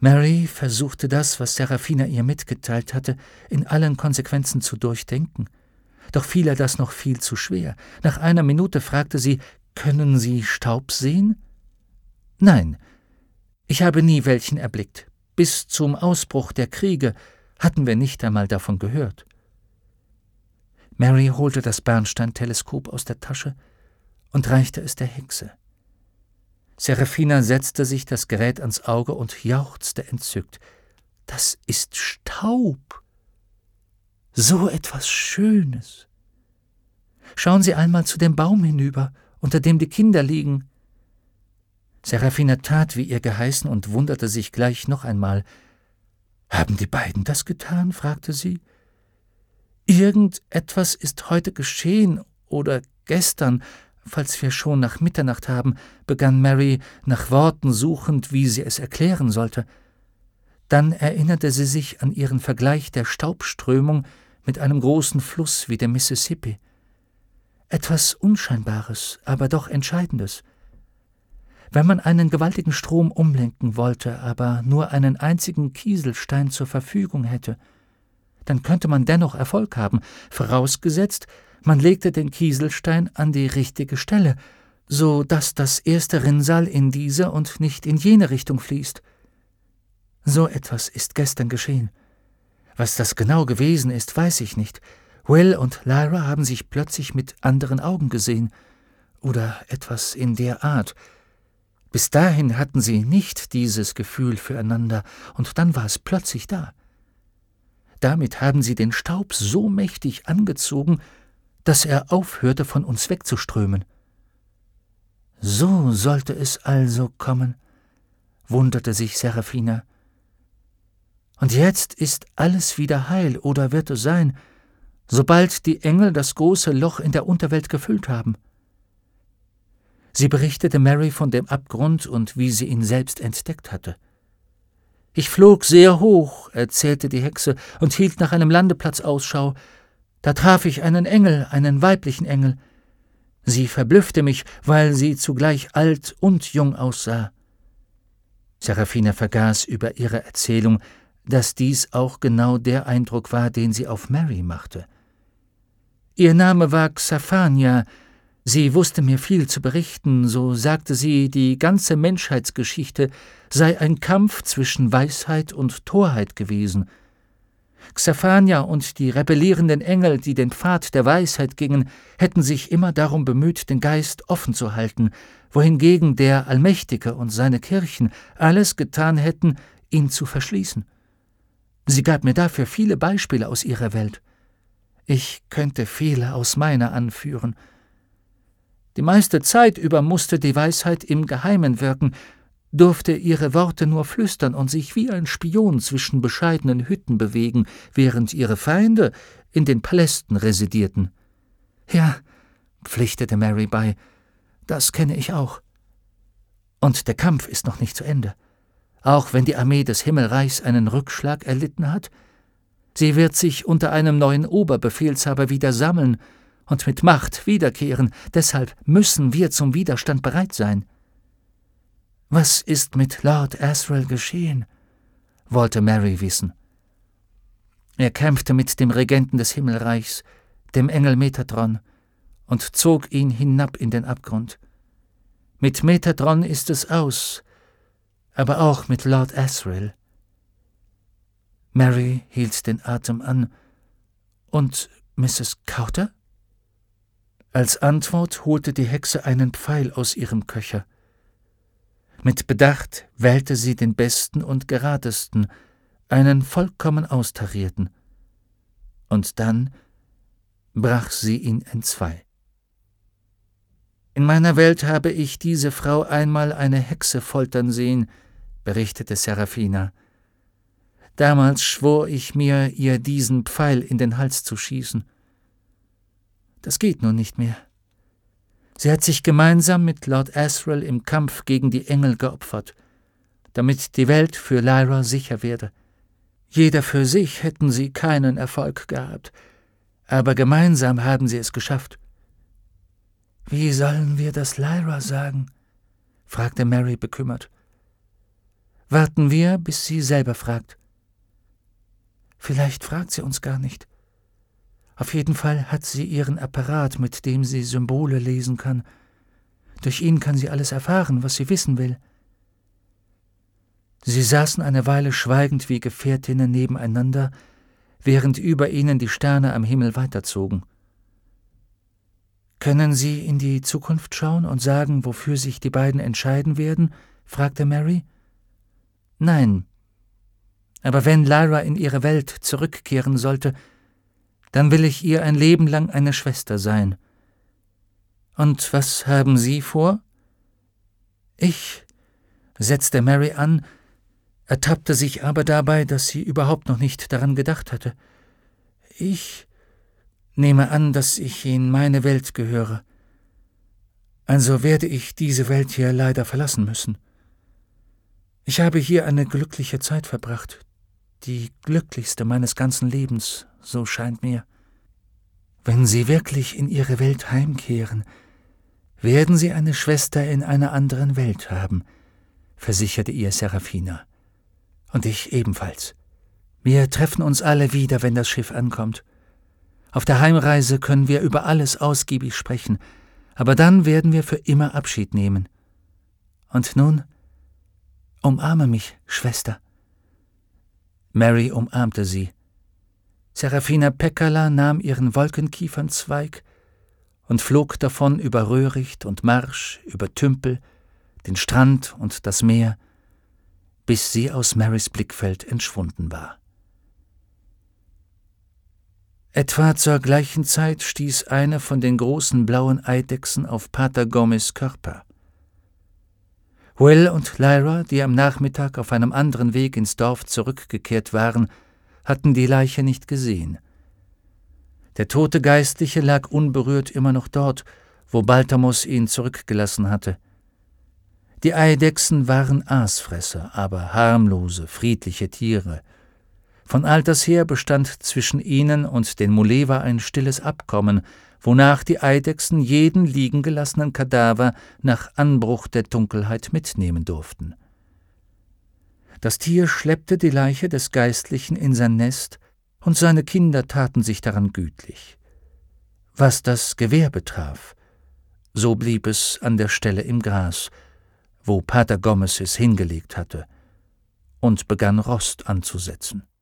Mary versuchte das, was Seraphina ihr mitgeteilt hatte, in allen Konsequenzen zu durchdenken. Doch fiel ihr das noch viel zu schwer. Nach einer Minute fragte sie: »Können Sie Staub sehen?« »Nein, ich habe nie welchen erblickt. Bis zum Ausbruch der Kriege hatten wir nicht einmal davon gehört.« Mary holte das Bernstein-Teleskop aus der Tasche und reichte es der Hexe. Seraphina setzte sich das Gerät ans Auge und jauchzte entzückt. »Das ist Staub! So etwas Schönes! Schauen Sie einmal zu dem Baum hinüber, unter dem die Kinder liegen.« Seraphina tat, wie ihr geheißen, und wunderte sich gleich noch einmal. »Haben die beiden das getan?« fragte sie. »Irgendetwas ist heute geschehen oder gestern, falls wir schon nach Mitternacht haben«, begann Mary, nach Worten suchend, wie sie es erklären sollte. Dann erinnerte sie sich an ihren Vergleich der Staubströmung mit einem großen Fluss wie dem Mississippi. Etwas Unscheinbares, aber doch Entscheidendes. Wenn man einen gewaltigen Strom umlenken wollte, aber nur einen einzigen Kieselstein zur Verfügung hätte, dann könnte man dennoch Erfolg haben, vorausgesetzt, man legte den Kieselstein an die richtige Stelle, so dass das erste Rinnsal in diese und nicht in jene Richtung fließt. So etwas ist gestern geschehen. Was das genau gewesen ist, weiß ich nicht. Will und Lyra haben sich plötzlich mit anderen Augen gesehen, oder etwas in der Art. Bis dahin hatten sie nicht dieses Gefühl füreinander, und dann war es plötzlich da. Damit haben sie den Staub so mächtig angezogen, dass er aufhörte, von uns wegzuströmen. »So sollte es also kommen«, wunderte sich Seraphina. »Und jetzt ist alles wieder heil, oder wird es sein, sobald die Engel das große Loch in der Unterwelt gefüllt haben.« Sie berichtete Mary von dem Abgrund und wie sie ihn selbst entdeckt hatte. »Ich flog sehr hoch«, erzählte die Hexe, »und hielt nach einem Landeplatz Ausschau. Da traf ich einen Engel, einen weiblichen Engel. Sie verblüffte mich, weil sie zugleich alt und jung aussah.« Seraphina vergaß über ihre Erzählung, dass dies auch genau der Eindruck war, den sie auf Mary machte. Ihr Name war Xaphania. Sie wusste mir viel zu berichten, so sagte sie, die ganze Menschheitsgeschichte sei ein Kampf zwischen Weisheit und Torheit gewesen. Xaphania und die rebellierenden Engel, die den Pfad der Weisheit gingen, hätten sich immer darum bemüht, den Geist offen zu halten, wohingegen der Allmächtige und seine Kirchen alles getan hätten, ihn zu verschließen. Sie gab mir dafür viele Beispiele aus ihrer Welt. Ich könnte viele aus meiner anführen. Die meiste Zeit über musste die Weisheit im Geheimen wirken, durfte ihre Worte nur flüstern und sich wie ein Spion zwischen bescheidenen Hütten bewegen, während ihre Feinde in den Palästen residierten. »Ja«, pflichtete Mary bei, »das kenne ich auch. Und der Kampf ist noch nicht zu Ende. Auch wenn die Armee des Himmelreichs einen Rückschlag erlitten hat, sie wird sich unter einem neuen Oberbefehlshaber wieder sammeln und mit Macht wiederkehren. Deshalb müssen wir zum Widerstand bereit sein.« »Was ist mit Lord Asriel geschehen?« wollte Mary wissen. »Er kämpfte mit dem Regenten des Himmelreichs, dem Engel Metatron, und zog ihn hinab in den Abgrund. Mit Metatron ist es aus, aber auch mit Lord Asriel.« Mary hielt den Atem an. »Und Mrs. Cowter?« Als Antwort holte die Hexe einen Pfeil aus ihrem Köcher. Mit Bedacht wählte sie den besten und geradesten, einen vollkommen austarierten. Und dann brach sie ihn entzwei. »In meiner Welt habe ich diese Frau einmal eine Hexe foltern sehen«, berichtete Seraphina. »Damals schwor ich mir, ihr diesen Pfeil in den Hals zu schießen. Das geht nun nicht mehr. Sie hat sich gemeinsam mit Lord Asriel im Kampf gegen die Engel geopfert, damit die Welt für Lyra sicher werde. Jeder für sich hätten sie keinen Erfolg gehabt, aber gemeinsam haben sie es geschafft.« »Wie sollen wir das Lyra sagen?« fragte Mary bekümmert. Warten wir, bis sie selber fragt. Vielleicht fragt sie uns gar nicht. Auf jeden Fall hat sie ihren Apparat, mit dem sie Symbole lesen kann. Durch ihn kann sie alles erfahren, was sie wissen will. Sie saßen eine Weile schweigend wie Gefährtinnen nebeneinander, während über ihnen die Sterne am Himmel weiterzogen. »Können Sie in die Zukunft schauen und sagen, wofür sich die beiden entscheiden werden?« fragte Mary. »Nein. Aber wenn Lyra in ihre Welt zurückkehren sollte, dann will ich ihr ein Leben lang eine Schwester sein. Und was haben Sie vor?« »Ich«, setzte Mary an, ertappte sich aber dabei, dass sie überhaupt noch nicht daran gedacht hatte. »Ich nehme an, dass ich in meine Welt gehöre. Also werde ich diese Welt hier leider verlassen müssen. Ich habe hier eine glückliche Zeit verbracht, die glücklichste meines ganzen Lebens, so scheint mir. Wenn Sie wirklich in Ihre Welt heimkehren, werden Sie eine Schwester in einer anderen Welt haben«, versicherte ihr Serafina. »Und ich ebenfalls. Wir treffen uns alle wieder, wenn das Schiff ankommt. Auf der Heimreise können wir über alles ausgiebig sprechen, aber dann werden wir für immer Abschied nehmen. Und nun, umarme mich, Schwester.« Mary umarmte sie. Serafina Pekkala nahm ihren Wolkenkiefernzweig und flog davon über Röhricht und Marsch, über Tümpel, den Strand und das Meer, bis sie aus Marys Blickfeld entschwunden war. Etwa zur gleichen Zeit stieß eine von den großen blauen Eidechsen auf Pater Gomes Körper. Will und Lyra, die am Nachmittag auf einem anderen Weg ins Dorf zurückgekehrt waren, hatten die Leiche nicht gesehen. Der tote Geistliche lag unberührt immer noch dort, wo Balthamos ihn zurückgelassen hatte. Die Eidechsen waren Aasfresser, aber harmlose, friedliche Tiere. Von alters her bestand zwischen ihnen und den Mulewa ein stilles Abkommen, wonach die Eidechsen jeden liegen gelassenen Kadaver nach Anbruch der Dunkelheit mitnehmen durften. Das Tier schleppte die Leiche des Geistlichen in sein Nest, und seine Kinder taten sich daran gütlich. Was das Gewehr betraf, so blieb es an der Stelle im Gras, wo Pater Gomes es hingelegt hatte, und begann Rost anzusetzen.